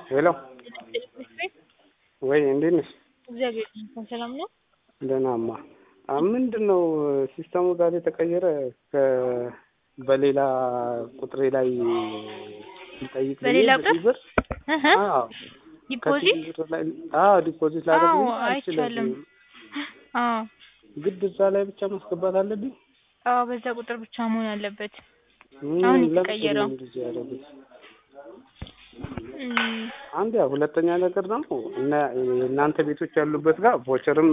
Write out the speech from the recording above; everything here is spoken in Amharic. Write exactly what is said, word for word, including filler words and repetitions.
ሄሎ ወይ እንዴት ነሽ? እግዚአብሔር ይመስገን ሰላም ነው። ደህናማ ምንድነው ሲስተሙ ዛሬ ተቀየረ። በሌላ ቁጥሬ ላይ ይጠይቅ በሌላ ቁጥር እህ አዎ ዲፖዚት አዎ ዲፖዚት ላደርግ አይቻልም። አዎ ግድ እዛ ላይ ብቻ ማስገባት አለብኝ። አዎ በዛ ቁጥር ብቻ መሆን አለበት። አሁን የተቀየረው አንድ ያው ሁለተኛ ነገር ደግሞ እና እናንተ ቤቶች ያሉበት ጋር ቮቸርም